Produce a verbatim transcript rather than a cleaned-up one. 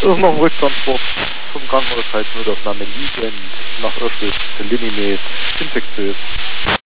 Das ist noch ein Rücktransport vom Krankenhaus, Notaufnahme liegend, nach Auschwitz, Linimet, infektiös.